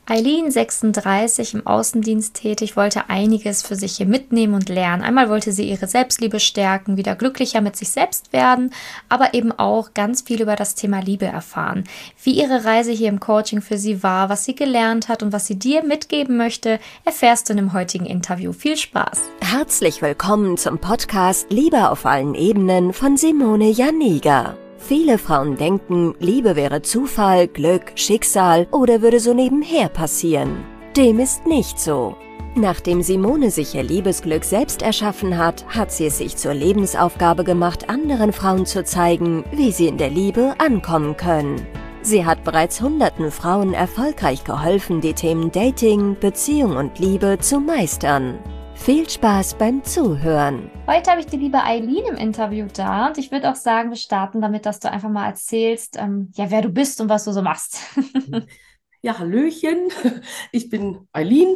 Eileen, 36, im Außendienst tätig, wollte einiges für sich hier mitnehmen und lernen. Einmal wollte sie ihre Selbstliebe stärken, wieder glücklicher mit sich selbst werden, aber eben auch ganz viel über das Thema Liebe erfahren. Wie ihre Reise hier im Coaching für sie war, was sie gelernt hat und was sie dir mitgeben möchte, erfährst du in dem heutigen Interview. Viel Spaß! Herzlich willkommen zum Podcast Liebe auf allen Ebenen von Simone Janiga. Viele Frauen denken, Liebe wäre Zufall, Glück, Schicksal oder würde so nebenher passieren. Dem ist nicht so. Nachdem Simone sich ihr Liebesglück selbst erschaffen hat, hat sie es sich zur Lebensaufgabe gemacht, anderen Frauen zu zeigen, wie sie in der Liebe ankommen können. Sie hat bereits hunderten Frauen erfolgreich geholfen, die Themen Dating, Beziehung und Liebe zu meistern. Viel Spaß beim Zuhören. Heute habe ich die liebe Eileen im Interview da und ich würde auch sagen, wir starten damit, dass du einfach mal erzählst, wer du bist und was du so machst. Ja, Hallöchen, ich bin Eileen,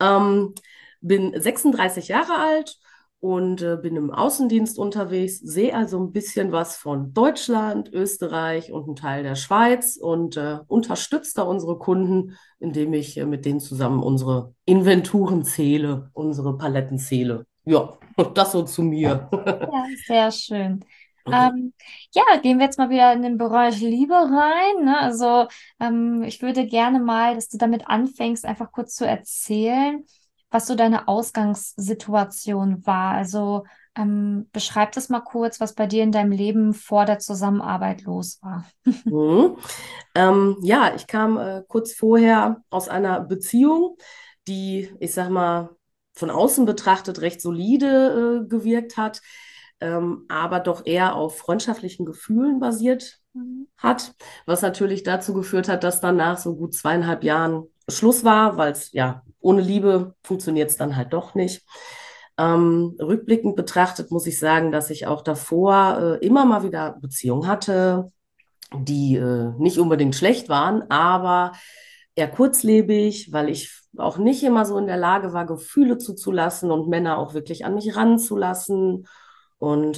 bin 36 Jahre alt und bin im Außendienst unterwegs, sehe also ein bisschen was von Deutschland, Österreich und einen Teil der Schweiz und unterstütze da unsere Kunden, indem ich mit denen zusammen unsere Inventuren zähle, unsere Paletten zähle. Ja, das so zu mir. Ja, sehr schön. Ja, gehen wir jetzt mal wieder in den Bereich Liebe rein, ne? Also, ich würde gerne mal, dass du damit anfängst, einfach kurz zu erzählen, was so deine Ausgangssituation war. Also, beschreib das mal kurz, was bei dir in deinem Leben vor der Zusammenarbeit los war. Mhm. Ja, ich kam kurz vorher aus einer Beziehung, die, ich sag mal, von außen betrachtet recht solide gewirkt hat, aber doch eher auf freundschaftlichen Gefühlen basiert Mhm. hat, was natürlich dazu geführt hat, dass dann nach so gut 2,5 Jahren Schluss war, weil es ja ohne Liebe funktioniert es dann halt doch nicht. Rückblickend betrachtet muss ich sagen, dass ich auch davor immer mal wieder Beziehungen hatte, die nicht unbedingt schlecht waren, aber eher kurzlebig, weil ich auch nicht immer so in der Lage war, Gefühle zuzulassen und Männer auch wirklich an mich ranzulassen. Und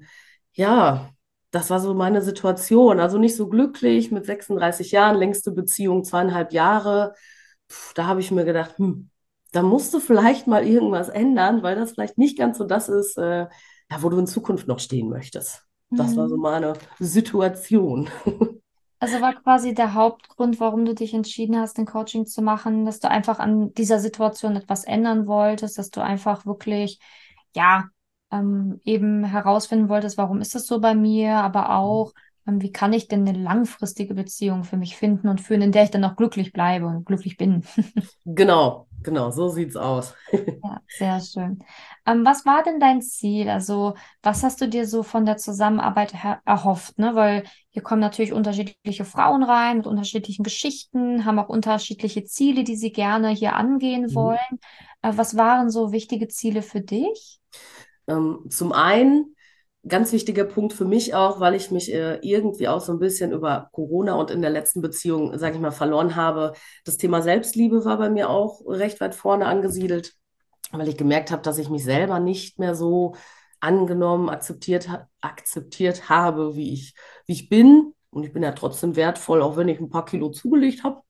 ja, das war so meine Situation. Also nicht so glücklich mit 36 Jahren, längste Beziehung, 2,5 Jahre. Da habe ich mir gedacht, da musst du vielleicht mal irgendwas ändern, weil das vielleicht nicht ganz so das ist, ja, wo du in Zukunft noch stehen möchtest. Das war so Mhm. meine Situation. Also war quasi der Hauptgrund, warum du dich entschieden hast, den Coaching zu machen, dass du einfach an dieser Situation etwas ändern wolltest, dass du einfach wirklich, ja, eben herausfinden wolltest, warum ist das so bei mir, aber auch, wie kann ich denn eine langfristige Beziehung für mich finden und führen, in der ich dann auch glücklich bleibe und glücklich bin. Genau, so sieht's aus. Ja, sehr schön. Was war denn dein Ziel? Also, was hast du dir so von der Zusammenarbeit erhofft, ne? Weil hier kommen natürlich unterschiedliche Frauen rein mit unterschiedlichen Geschichten, haben auch unterschiedliche Ziele, die sie gerne hier angehen wollen. Mhm. Was waren so wichtige Ziele für dich? Zum einen, ganz wichtiger Punkt für mich auch, weil ich mich irgendwie auch so ein bisschen über Corona und in der letzten Beziehung, sage ich mal, verloren habe. Das Thema Selbstliebe war bei mir auch recht weit vorne angesiedelt, weil ich gemerkt habe, dass ich mich selber nicht mehr so angenommen, akzeptiert habe, wie ich bin. Und ich bin ja trotzdem wertvoll, auch wenn ich ein paar Kilo zugelegt habe.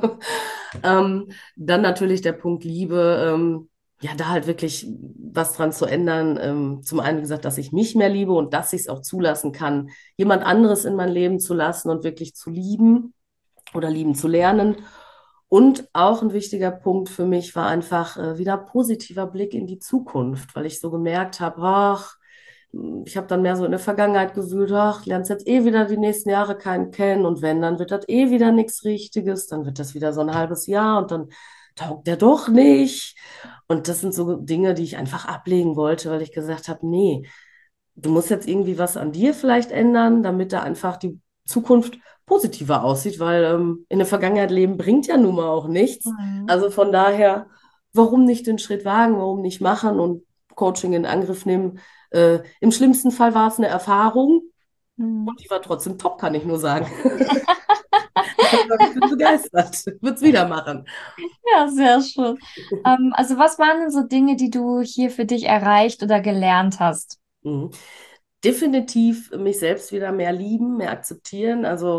Dann natürlich der Punkt Liebe. Ja, da halt wirklich was dran zu ändern. Zum einen, wie gesagt, dass ich mich mehr liebe und dass ich es auch zulassen kann, jemand anderes in mein Leben zu lassen und wirklich zu lieben oder lieben zu lernen. Und auch ein wichtiger Punkt für mich war einfach wieder positiver Blick in die Zukunft, weil ich so gemerkt habe, ach, ich habe dann mehr so in der Vergangenheit gewühlt, ach, lernst jetzt eh wieder die nächsten Jahre keinen kennen und wenn, dann wird das eh wieder nichts Richtiges, dann wird das wieder so ein halbes Jahr und dann taugt der doch nicht. Und das sind so Dinge, die ich einfach ablegen wollte, weil ich gesagt habe, nee, du musst jetzt irgendwie was an dir vielleicht ändern, damit da einfach die Zukunft positiver aussieht, weil in der Vergangenheit leben bringt ja nun mal auch nichts. Mhm. Also von daher, warum nicht den Schritt wagen, warum nicht machen und Coaching in Angriff nehmen? Im schlimmsten Fall war es eine Erfahrung Mhm. und die war trotzdem top, kann ich nur sagen. Also ich bin begeistert. Würde es wieder machen. Ja, sehr schön. Also, was waren denn so Dinge, die du hier für dich erreicht oder gelernt hast? Mhm. Definitiv mich selbst wieder mehr lieben, mehr akzeptieren. Also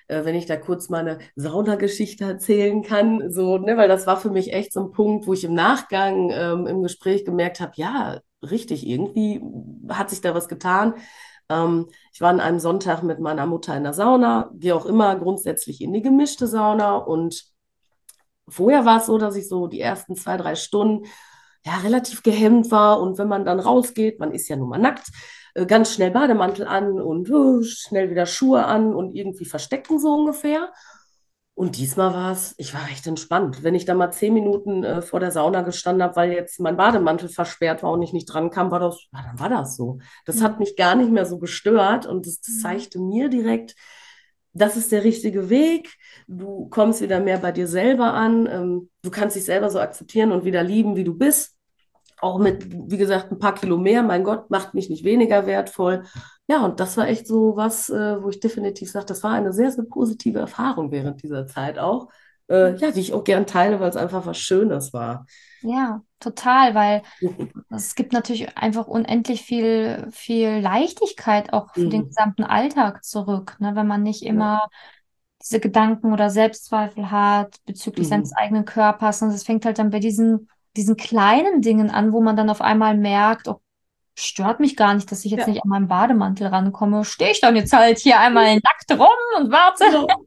wenn ich da kurz meine Saunageschichte erzählen kann, so, ne, weil das war für mich echt so ein Punkt, wo ich im Nachgang im Gespräch gemerkt habe, ja, richtig, irgendwie hat sich da was getan. Ich war an einem Sonntag mit meiner Mutter in der Sauna, gehe auch immer grundsätzlich in die gemischte Sauna und vorher war es so, dass ich so die ersten 2, 3 Stunden ja relativ gehemmt war und wenn man dann rausgeht, man ist ja nun mal nackt, ganz schnell Bademantel an und schnell wieder Schuhe an und irgendwie verstecken so ungefähr. Und diesmal war es, ich war recht entspannt. Wenn ich da mal 10 Minuten vor der Sauna gestanden habe, weil jetzt mein Bademantel versperrt war und ich nicht dran kam, dann war das so. Das hat mich gar nicht mehr so gestört und das zeigte mir direkt, das ist der richtige Weg. Du kommst wieder mehr bei dir selber an. Du kannst dich selber so akzeptieren und wieder lieben, wie du bist. Auch mit, wie gesagt, ein paar Kilo mehr. Mein Gott, macht mich nicht weniger wertvoll. Ja, und das war echt so was, wo ich definitiv sage, das war eine sehr, sehr positive Erfahrung während dieser Zeit auch. Ja, die ich auch gern teile, weil es einfach was Schönes war. Ja, total, weil es gibt natürlich einfach unendlich viel Leichtigkeit auch für den Mhm. gesamten Alltag zurück, ne? Wenn man nicht Ja. immer diese Gedanken oder Selbstzweifel hat bezüglich seines Mhm. eigenen Körpers. Und es fängt halt dann bei diesen kleinen Dingen an, wo man dann auf einmal merkt, oh, stört mich gar nicht, dass ich jetzt Ja, nicht an meinen Bademantel rankomme. Stehe ich dann jetzt halt hier einmal nackt rum und warte. genau.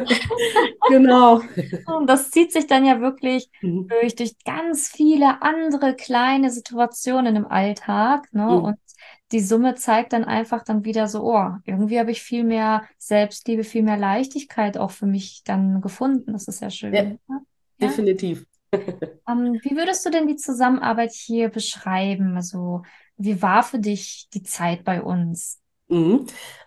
Genau. Und das zieht sich dann ja wirklich Mhm. durch ganz viele andere kleine Situationen im Alltag, ne? Mhm. Und die Summe zeigt dann einfach dann wieder so, oh, irgendwie habe ich viel mehr Selbstliebe, viel mehr Leichtigkeit auch für mich dann gefunden. Das ist ja Ja, schön. Ne? Ja. definitiv. Wie würdest du denn die Zusammenarbeit hier beschreiben? Also, wie war für dich die Zeit bei uns? Mhm.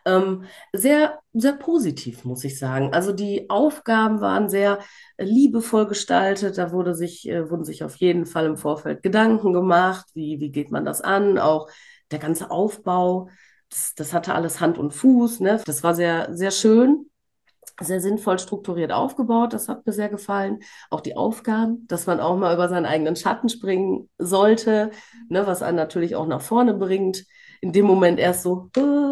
Sehr, sehr positiv, muss ich sagen. Also die Aufgaben waren sehr liebevoll gestaltet. Da wurden sich auf jeden Fall im Vorfeld Gedanken gemacht. Wie geht man das an? Auch der ganze Aufbau, das hatte alles Hand und Fuß, ne? Das war sehr, sehr schön, sehr sinnvoll strukturiert aufgebaut. Das hat mir sehr gefallen. Auch die Aufgaben, dass man auch mal über seinen eigenen Schatten springen sollte, ne? Was einen natürlich auch nach vorne bringt. In dem Moment erst so,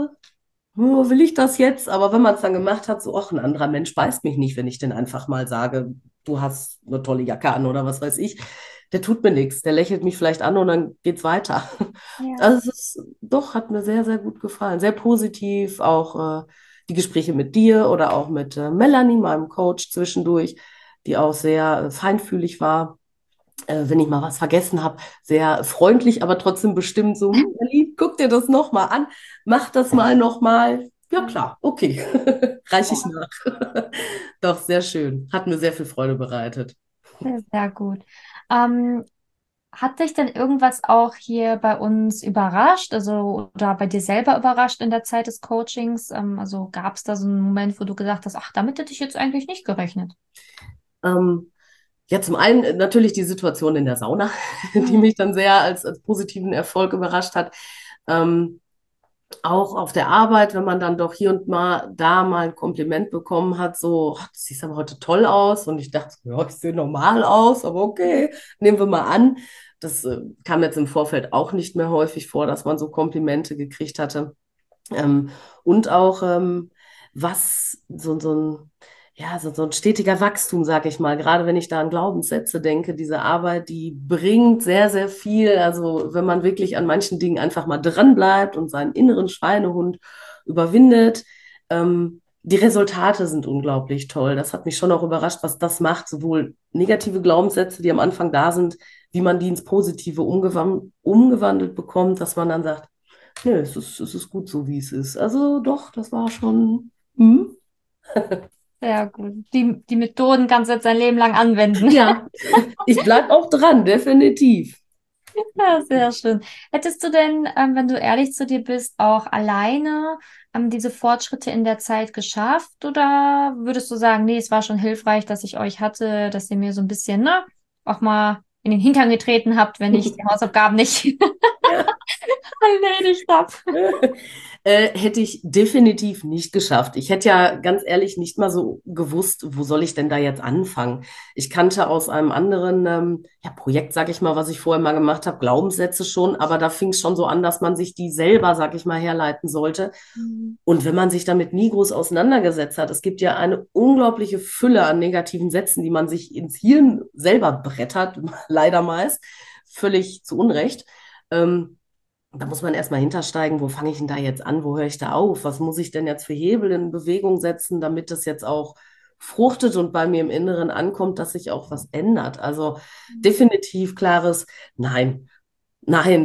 will ich das jetzt? Aber wenn man es dann gemacht hat, so, ach, ein anderer Mensch beißt mich nicht, wenn ich denn einfach mal sage, du hast eine tolle Jacke an oder was weiß ich. Der tut mir nichts, der lächelt mich vielleicht an und dann geht's weiter. Ja. Also es ist, doch, hat mir sehr, sehr gut gefallen. Sehr positiv, auch die Gespräche mit dir oder auch mit Melanie, meinem Coach zwischendurch, die auch sehr feinfühlig war, wenn ich mal was vergessen habe, sehr freundlich, aber trotzdem bestimmt so, Elli, guck dir das nochmal an, mach das mal nochmal. Ja, klar, okay, reiche ich nach. Doch, sehr schön. Hat mir sehr viel Freude bereitet. Sehr gut. Ähm, Hat dich denn irgendwas auch hier bei uns überrascht, also oder bei dir selber überrascht in der Zeit des Coachings? Also gab es da so einen Moment, wo du gesagt hast, ach, damit hätte ich jetzt eigentlich nicht gerechnet? Ähm, ja, zum einen natürlich die Situation in der Sauna, die Mhm. mich dann sehr als positiven Erfolg überrascht hat. Ähm, Auch auf der Arbeit, wenn man dann doch hier und mal da mal ein Kompliment bekommen hat, so, ach, du siehst aber heute toll aus. Und ich dachte, ja, ich sehe normal aus, aber okay, nehmen wir mal an. Das kam jetzt im Vorfeld auch nicht mehr häufig vor, dass man so Komplimente gekriegt hatte. Ähm, und auch was so ein, ja, so ein stetiger Wachstum, sag ich mal. Gerade wenn ich da an Glaubenssätze denke, diese Arbeit, die bringt sehr, sehr viel. Also wenn man wirklich an manchen Dingen einfach mal dran bleibt und seinen inneren Schweinehund überwindet, die Resultate sind unglaublich toll. Das hat mich schon auch überrascht, was das macht, sowohl negative Glaubenssätze, die am Anfang da sind, wie man die ins Positive umgewandelt bekommt, dass man dann sagt, nö, es ist gut so, wie es ist. Also doch, das war schon. Hm? Sehr gut. Die Methoden kannst du jetzt dein Leben lang anwenden. Ja, ich bleib auch dran, definitiv. Ja, sehr schön. Hättest du denn, wenn du ehrlich zu dir bist, auch alleine diese Fortschritte in der Zeit geschafft? Oder würdest du sagen, nee, es war schon hilfreich, dass ich euch hatte, dass ihr mir so ein bisschen, ne, auch mal in den Hintern getreten habt, wenn ich die Hausaufgaben nicht Ja. erledigt habe? Hätte ich definitiv nicht geschafft. Ich hätte ja ganz ehrlich nicht mal so gewusst, wo soll ich denn da jetzt anfangen. Ich kannte aus einem anderen ja, Projekt, sag ich mal, was ich vorher mal gemacht habe, Glaubenssätze schon, aber da fing es schon so an, dass man sich die selber, sag ich mal, herleiten sollte. Mhm. Und wenn man sich damit nie groß auseinandergesetzt hat, es gibt ja eine unglaubliche Fülle an negativen Sätzen, die man sich ins Hirn selber brettert, leider meist, völlig zu Unrecht. Da muss man erstmal hintersteigen, wo fange ich denn da jetzt an, wo höre ich da auf, was muss ich denn jetzt für Hebel in Bewegung setzen, damit das jetzt auch fruchtet und bei mir im Inneren ankommt, dass sich auch was ändert. Also definitiv klares Nein, nein,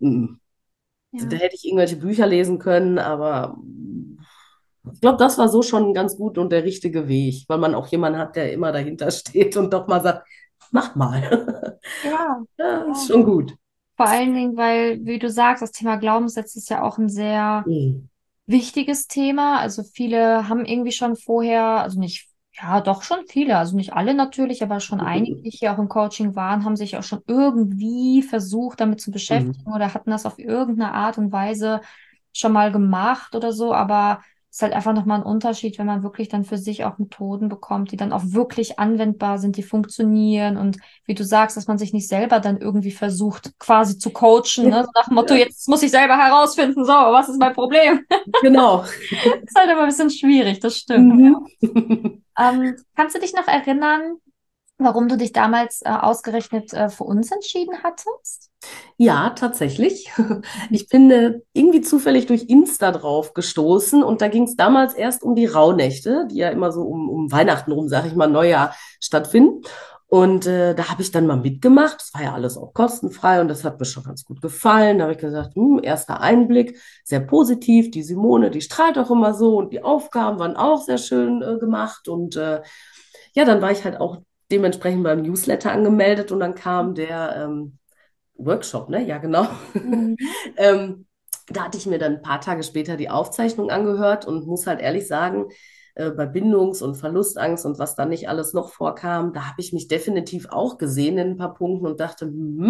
da Ja. hätte ich irgendwelche Bücher lesen können, aber ich glaube, das war so schon ganz gut und der richtige Weg, weil man auch jemanden hat, der immer dahinter steht und doch mal sagt, mach mal. Ja. Ja, ist Ja. schon gut. Vor allen Dingen, weil, wie du sagst, das Thema Glaubenssätze ist ja auch ein sehr Mhm. wichtiges Thema. Also viele haben irgendwie schon vorher, also nicht, ja, doch schon viele, also nicht alle natürlich, aber schon einige, die hier auch im Coaching waren, haben sich auch schon irgendwie versucht, damit zu Mhm. beschäftigen oder hatten das auf irgendeine Art und Weise schon mal gemacht oder so. Aber es ist halt einfach nochmal ein Unterschied, wenn man wirklich dann für sich auch Methoden bekommt, die dann auch wirklich anwendbar sind, die funktionieren und wie du sagst, dass man sich nicht selber dann irgendwie versucht, quasi zu coachen, ne? So nach dem Motto, Ja, jetzt muss ich selber herausfinden, so, was ist mein Problem? genau. Ist halt immer ein bisschen schwierig, das stimmt. Mhm. Kannst du dich noch erinnern, warum du dich damals ausgerechnet für uns entschieden hattest? Ja, tatsächlich. Mhm. Ich bin irgendwie zufällig durch Insta drauf gestoßen und da ging es damals erst um die Rauhnächte, die ja immer so um Weihnachten rum, sage ich mal, Neujahr stattfinden. Und da habe ich dann mal mitgemacht. Das war ja alles auch kostenfrei und das hat mir schon ganz gut gefallen. Da habe ich gesagt, erster Einblick, sehr positiv. Die Simone, die strahlt auch immer so und die Aufgaben waren auch sehr schön gemacht. Und ja, dann war ich halt auch dementsprechend beim Newsletter angemeldet und dann kam der Workshop, ne? Ja, genau. Mhm. ähm, Da hatte ich mir dann ein paar Tage später die Aufzeichnung angehört und muss halt ehrlich sagen, bei Bindungs- und Verlustangst und was da nicht alles noch vorkam, da habe ich mich definitiv auch gesehen in ein paar Punkten und dachte,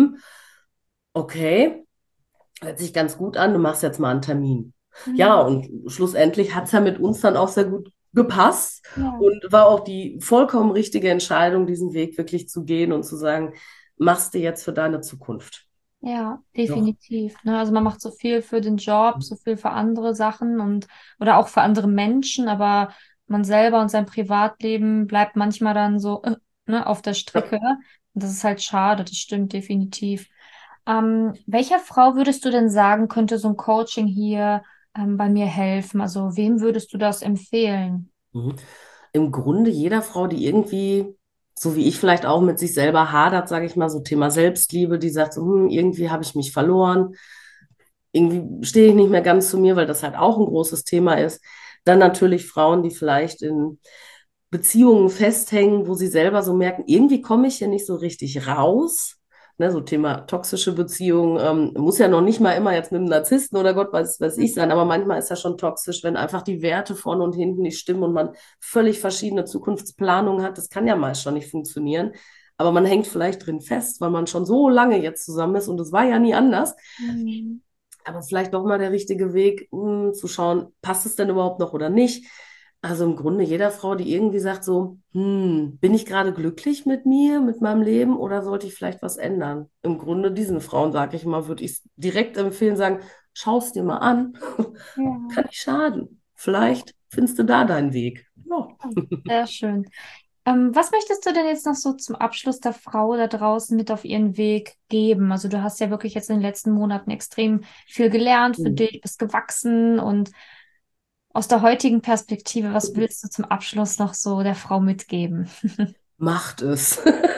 okay, hört sich ganz gut an, du machst jetzt mal einen Termin. Ja, Mhm. und schlussendlich hat es ja mit uns dann auch sehr gut gepasst Ja. und war auch die vollkommen richtige Entscheidung, diesen Weg wirklich zu gehen und zu sagen, machst du jetzt für deine Zukunft. Ja, Doch. definitiv. Ne? Also man macht so viel für den Job, so viel für andere Sachen und oder auch für andere Menschen, aber man selber und sein Privatleben bleibt manchmal dann so ne, auf der Ja. Strecke. Und das ist halt schade, das stimmt definitiv. Welcher Frau würdest du denn sagen, könnte so ein Coaching hier bei mir helfen? Also wem würdest du das empfehlen? Mhm. Im Grunde jeder Frau, die irgendwie, so wie ich vielleicht auch mit sich selber hadert, sage ich mal, so Thema Selbstliebe, die sagt so, irgendwie habe ich mich verloren, irgendwie stehe ich nicht mehr ganz zu mir, weil das halt auch ein großes Thema ist. Dann natürlich Frauen, die vielleicht in Beziehungen festhängen, wo sie selber so merken, irgendwie komme ich hier nicht so richtig raus. Ne, so Thema toxische Beziehung, muss ja noch nicht mal immer jetzt mit einem Narzissten oder Gott weiß ich sein, aber manchmal ist ja schon toxisch, wenn einfach die Werte vorne und hinten nicht stimmen und man völlig verschiedene Zukunftsplanungen hat. Das kann ja meist schon nicht funktionieren. Aber man hängt vielleicht drin fest, weil man schon so lange jetzt zusammen ist und es war ja nie anders. Mhm. Aber vielleicht doch mal der richtige Weg, zu schauen, passt es denn überhaupt noch oder nicht? Also im Grunde jeder Frau, die irgendwie sagt so, bin ich gerade glücklich mit mir, mit meinem Leben oder sollte ich vielleicht was ändern? Im Grunde diesen Frauen, sage ich mal, würde ich direkt empfehlen, sagen, schau es dir mal an, Ja, kann nicht schaden. Vielleicht findest du da deinen Weg. Ja. sehr schön. Was möchtest du denn jetzt noch so zum Abschluss der Frau da draußen mit auf ihren Weg geben? Also du hast ja wirklich jetzt in den letzten Monaten extrem viel gelernt für dich, bist gewachsen und aus der heutigen Perspektive, was willst du zum Abschluss noch so der Frau mitgeben? Macht es.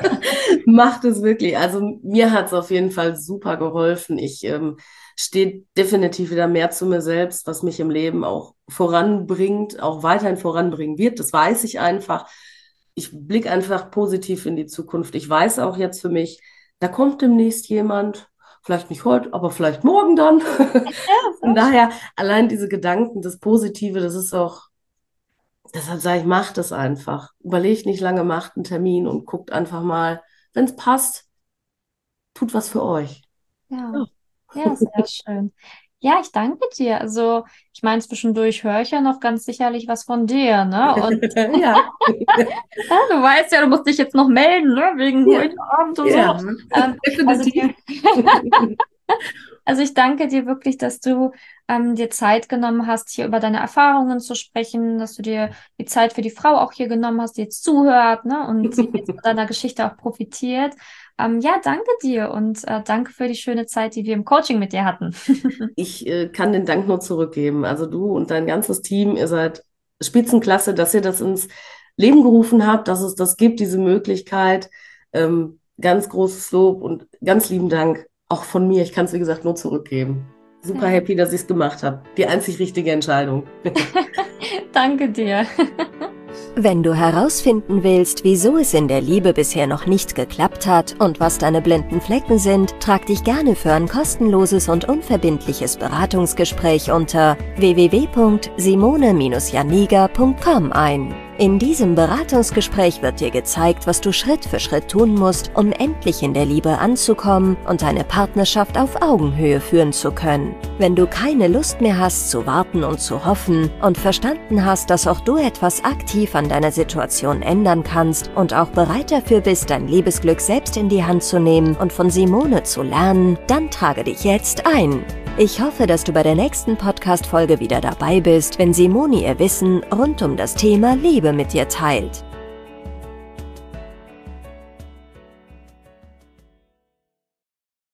Macht es wirklich. Also mir hat es auf jeden Fall super geholfen. Ich stehe definitiv wieder mehr zu mir selbst, was mich im Leben auch voranbringt, auch weiterhin voranbringen wird. Das weiß ich einfach. Ich blicke einfach positiv in die Zukunft. Ich weiß auch jetzt für mich, da kommt demnächst jemand, vielleicht nicht heute, aber vielleicht morgen dann. Ja, Von sehr schön. daher, allein diese Gedanken, das Positive, das ist auch. Deshalb sage ich, macht es einfach. Überlegt nicht lange, macht einen Termin und guckt einfach mal, wenn es passt, tut was für euch. Ja, Ja. ja, sehr schön. Ja, ich danke dir. Also, ich meine, zwischendurch höre ich ja noch ganz sicherlich was von dir, ne? Und Ja, ja, du weißt ja, du musst dich jetzt noch melden, ne? Wegen ja, heute Abend und so. ja, Also, definitiv. also ich danke dir wirklich, dass du dir Zeit genommen hast, hier über deine Erfahrungen zu sprechen, dass du dir die Zeit für die Frau auch hier genommen hast, die jetzt zuhört, ne? Und sie jetzt von deiner Geschichte auch profitiert. Ja, danke dir und danke für die schöne Zeit, die wir im Coaching mit dir hatten. Ich kann den Dank nur zurückgeben. Also du und dein ganzes Team, ihr seid Spitzenklasse, dass ihr das ins Leben gerufen habt, dass es das gibt, diese Möglichkeit. Ganz großes Lob und ganz lieben Dank auch von mir. Ich kann es, wie gesagt, nur zurückgeben. Super happy, dass ich es gemacht habe. Die einzig richtige Entscheidung. Danke dir. Wenn du herausfinden willst, wieso es in der Liebe bisher noch nicht geklappt hat und was deine blinden Flecken sind, trag dich gerne für ein kostenloses und unverbindliches Beratungsgespräch unter www.simone-janiga.com ein. In diesem Beratungsgespräch wird dir gezeigt, was du Schritt für Schritt tun musst, um endlich in der Liebe anzukommen und deine Partnerschaft auf Augenhöhe führen zu können. Wenn du keine Lust mehr hast zu warten und zu hoffen und verstanden hast, dass auch du etwas aktiv an deiner Situation ändern kannst und auch bereit dafür bist, dein Liebesglück selbst in die Hand zu nehmen und von Simone zu lernen, dann trage dich jetzt ein. Ich hoffe, dass du bei der nächsten Podcast-Folge wieder dabei bist, wenn Simone ihr Wissen rund um das Thema Liebe mit dir teilt.